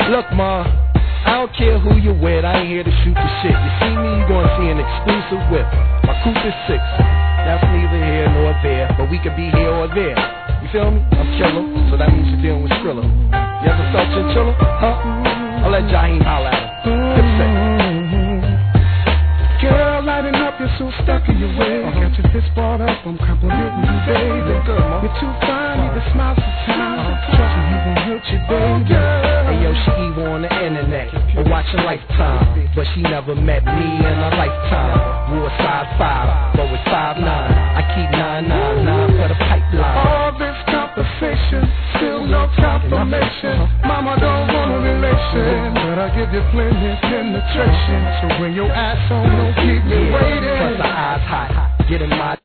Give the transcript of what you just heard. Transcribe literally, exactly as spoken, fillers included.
Look, ma, I don't care who you with, I ain't here to shoot the shit. You see me, you gonna see an exclusive whip. My coupe is six. That's neither here nor there, but we could be here or there. You feel me? I'm killer, so that means you're dealing with Skrilla. You ever felt chinchilla? Huh? I'll let Jaheim holler at him. Dipset. Girl, lighting up, you're so stuck in your way. Uh-huh. Got your fist balled up, I'm complimenting you, baby. Good, ma. You're too fine, need to smile sometimes. Uh-huh. Trust me, you gon' hurt your baby. Hey yo, she evil on the internet, but watch a Lifetime. But she never met me in a lifetime. Wore size five, but with five nine. I keep nine nine nine for the pipeline. All this conversation, still no confirmation. Mama don't want a relation, but I give you plenty penetration. So bring your ass on, don't keep me Yeah, waiting. plus her eyes hot, getting my